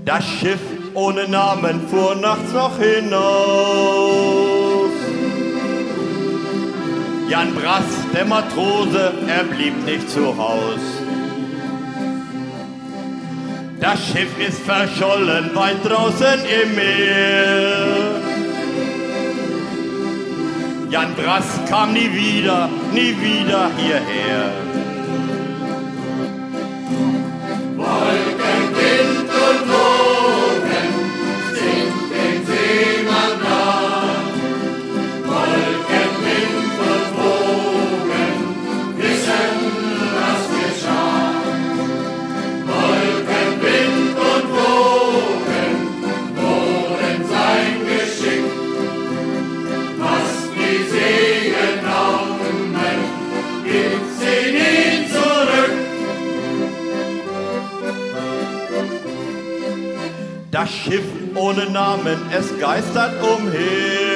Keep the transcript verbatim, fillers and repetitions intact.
Das Schiff ohne Namen fuhr nachts noch hinaus. Jan Brass, der Matrose, er blieb nicht zu Haus. Das Schiff ist verschollen weit draußen im Meer. Jan Brass kam nie wieder, nie wieder hierher. Wolken, Wind und Wogen sind dem Seemann nah. Wolken, Wind und Wogen wissen, was geschah. Wolken, Wind und Wogen wohnen sein Geschick. Was die Segen nahmen, gibt sie nie zurück. Das Schiff ohne Namen, es geistert umher.